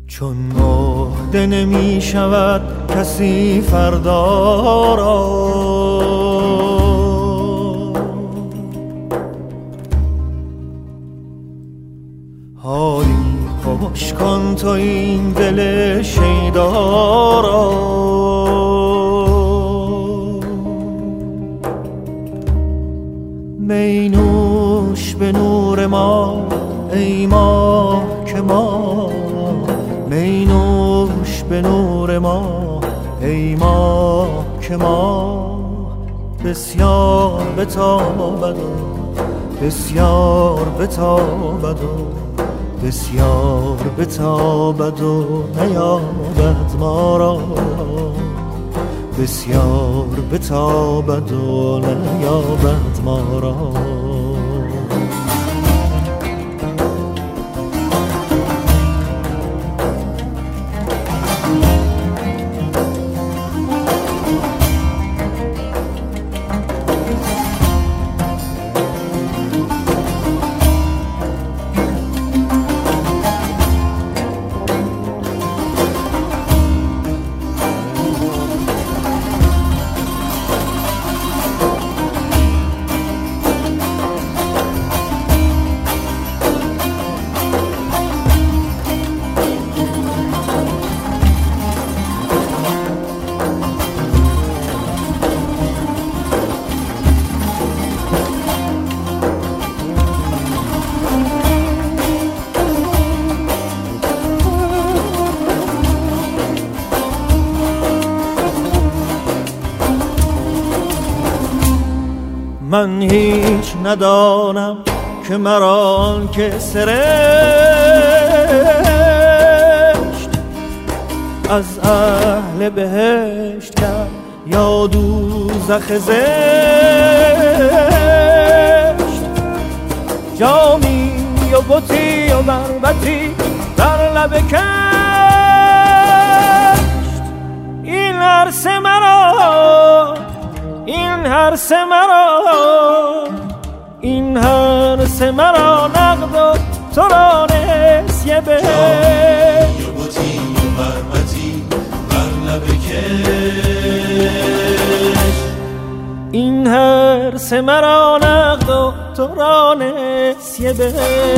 چون مهده نمی شود کسی فردا را، حالی خوش کن تو این دل شیدا را. می نوش به نور ما ای ماه که ما، می نوش به نور ما ای ماه که ما، بسیار بتابد و بسیار بتابد و بسیار بتابد و نیابد ما را، بسیار بتابد و نیابد ما را. من هیچ ندانم که مرا که سرشت از اهل بهشت کرد یا دوزخ زشت. جامی و بطی و بربطی در لب کشت، این عرص مرا، این هرس مرا، این هرس مرا نقد و تو را نسیه به جای بطی و بربطی بر لب کش، این هرس مرا نقد و تو را نسیه به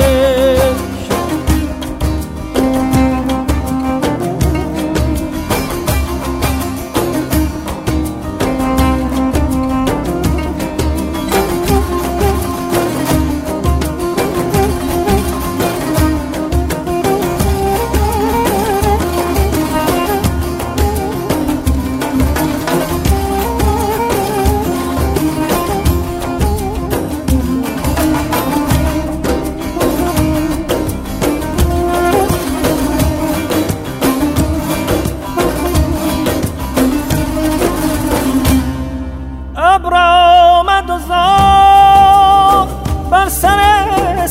آمد و زار بر سر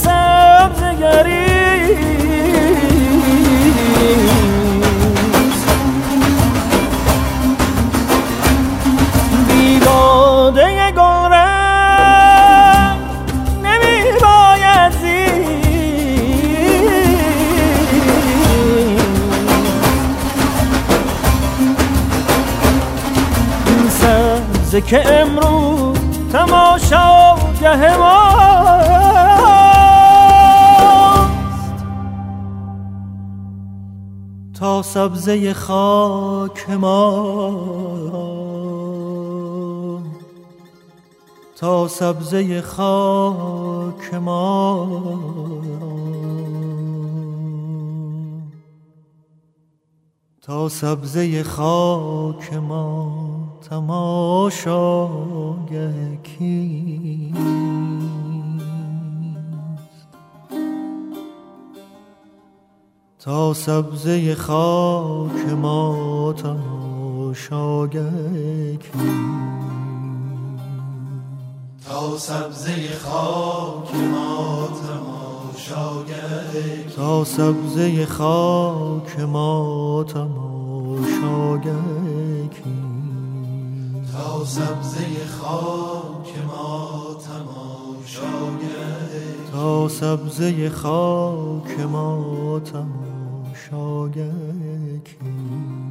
سبزگری، بیباده گل رنگ نمی باید زید، این سبزه که امروز تماشاگه ماست، تا سبزه خاک ما، تا سبزه خاک ما، تا سبزه خاک ما تماشاگه کیست. تا سبزه خاک ما تماشاگه کیست. تا سبزه خاک ما تماشاگه، تا سبزه خاک ما تماشاگه کیست. تا سبزه خاک ما تماشاگه، تا سبزه خاک ما تماشاگه شاگکی